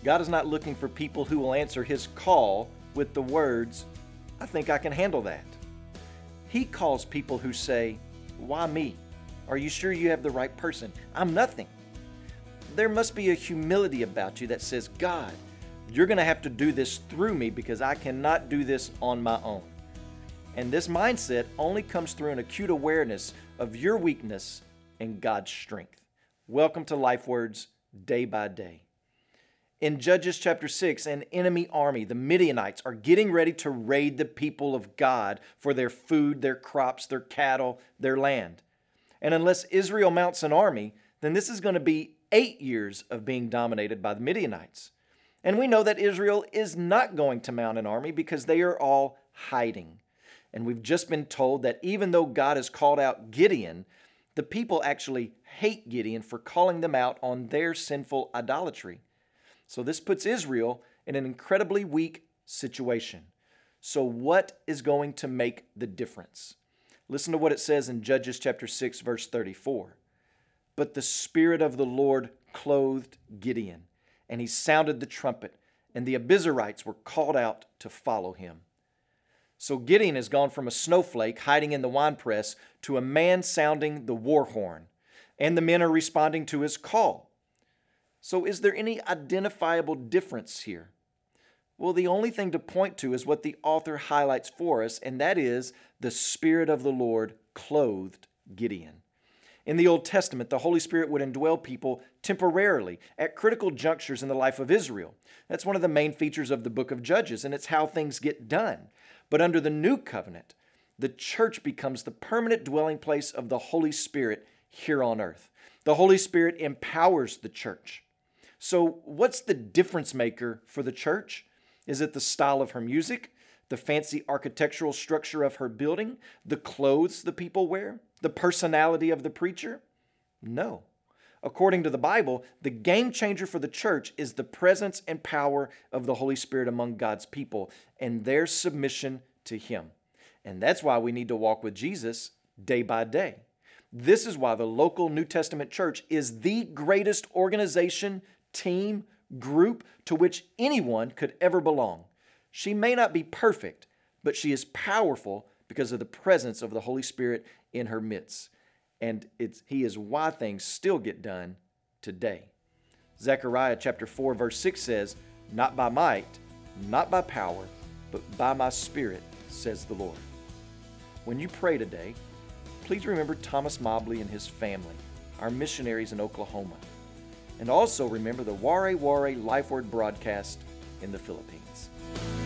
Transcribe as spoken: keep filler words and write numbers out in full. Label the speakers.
Speaker 1: God is not looking for people who will answer His call with the words, "I think I can handle that." He calls people who say, "Why me? Are you sure you have the right person? I'm nothing." There must be a humility about you that says, "God, you're going to have to do this through me because I cannot do this on my own." And this mindset only comes through an acute awareness of your weakness and God's strength. Welcome to Life Words Day by Day. In Judges chapter six, an enemy army, the Midianites, are getting ready to raid the people of God for their food, their crops, their cattle, their land. And unless Israel mounts an army, then this is going to be eight years of being dominated by the Midianites. And we know that Israel is not going to mount an army because they are all hiding. And we've just been told that even though God has called out Gideon, the people actually hate Gideon for calling them out on their sinful idolatry. So this puts Israel in an incredibly weak situation. So what is going to make the difference? Listen to what it says in Judges chapter six, verse thirty-four. But the Spirit of the Lord clothed Gideon, and he sounded the trumpet, and the Abiezrites were called out to follow him. So Gideon has gone from a snowflake hiding in the winepress to a man sounding the war horn, and the men are responding to his call. So is there any identifiable difference here? Well, the only thing to point to is what the author highlights for us, and that is the Spirit of the Lord clothed Gideon. In the Old Testament, the Holy Spirit would indwell people temporarily at critical junctures in the life of Israel. That's one of the main features of the book of Judges, and it's how things get done. But under the New Covenant, the church becomes the permanent dwelling place of the Holy Spirit here on earth. The Holy Spirit empowers the church. So what's the difference maker for the church? Is it the style of her music, the fancy architectural structure of her building, the clothes the people wear, the personality of the preacher? No. According to the Bible, the game changer for the church is the presence and power of the Holy Spirit among God's people and their submission to Him. And that's why we need to walk with Jesus day by day. This is why the local New Testament church is the greatest organization, team, group to which anyone could ever belong. She may not be perfect, but she is powerful because of the presence of the Holy Spirit in her midst. And it's, He is why things still get done today. Zechariah chapter four verse six says, "Not by might, not by power, but by my Spirit, says the Lord." When you pray today, please remember Thomas Mobley and his family, our missionaries in Oklahoma. And also remember the Ware Ware Life Word broadcast in the Philippines.